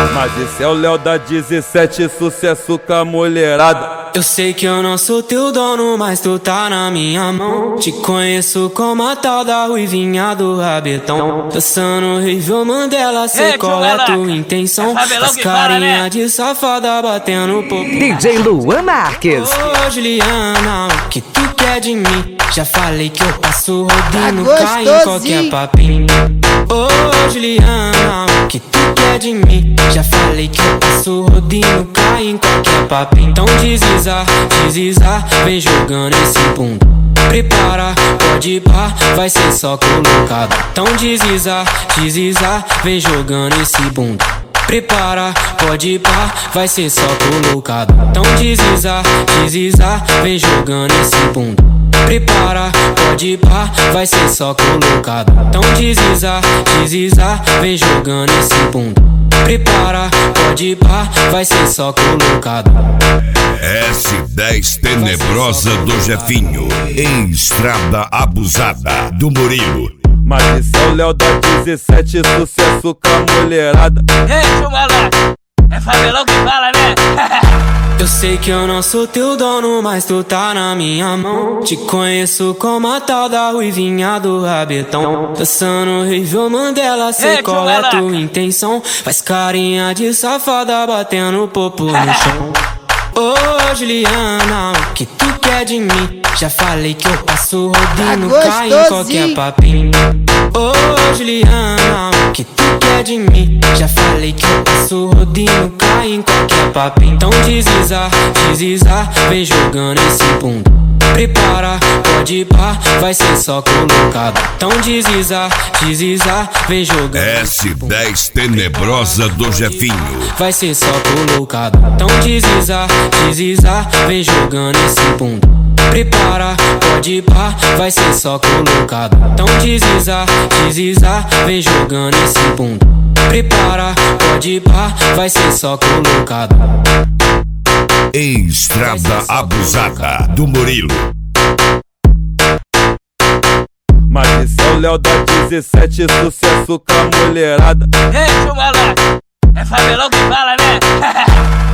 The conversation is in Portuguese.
Mas esse é o Léo da 17, sucesso com a mulherada. Eu sei que eu não sou teu dono, mas tu tá na minha mão. Te conheço como a tal da ruivinha do rabetão. Dançando horrível Mandela, sei qual é tua intenção. As carinha de safada batendo popo. DJ Luan Marques. Ô Juliana, o que tu quer de mim? Já falei que eu passo rodando, cai em qualquer papinho. Ô Juliana, o que tu quer de mim? Já falei que eu passo rodinho, cai em qualquer papinho. Então deslizar, vem jogando esse bunda. Prepara, pode ir pá, vai ser só colocado. Então deslizar, vem jogando esse bunda. Prepara, pode ir pá, vai ser só colocado. Então deslizar, vem jogando esse bunda. Prepara, pode ir pá, vai ser só colocado. Então deslizar, vem jogando esse bunda. Prepara, pode ir pá, vai ser só colocado. S10 Tenebrosa do Jefinho, em Estrada Abusada do Murilo. Mas esse é o Léo da 17, sucesso com a mulherada. Ei, chumalá, é favelão que fala, né? Eu sei que eu não sou teu dono, mas tu tá na minha mão. Te conheço como a tal da ruivinha do rabetão. Dançando horrível Mandela, sei qual é tua intenção. Faz carinha de safada batendo popo no chão. Ô Juliana, o que tu quer de mim? Já falei que eu passo rodinho, cai em qualquer papinho. Ô Juliana, o que tu quer de mim? Já falei que eu passo rodinho, cai em qualquer papinho. Então deslizar, vem jogando esse bunda. Prepara, pode ir pá, vai ser só colocado. Então deslizar, vem jogando S10 Tenebrosa do Jefinho, vai ser só colocado. Então deslizar, vem jogando esse bunda. Prepara, pode ir pá, vai ser só colocado. Então deslizar, vem jogando esse bunda. Prepara, pode ir pá, vai ser só colocado. em Estrada Abusada do Murilo. Mas esse é o Léo da 17, sucesso com a mulherada. Ei, chumalá, é favelão que fala, né?